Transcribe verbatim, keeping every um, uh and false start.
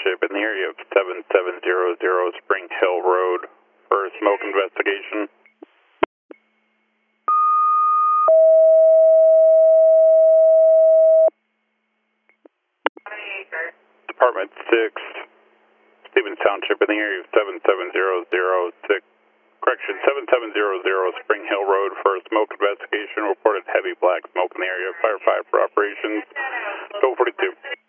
Township in the area of seven seven zero zero Spring Hill Road for a smoke investigation. Department six, Stevens Township in the area of seven seven zero zero six, correction, seven seven zero zero Spring Hill Road for a smoke investigation. Reported heavy black smoke in the area. Firefighter for operations. Go forty-two.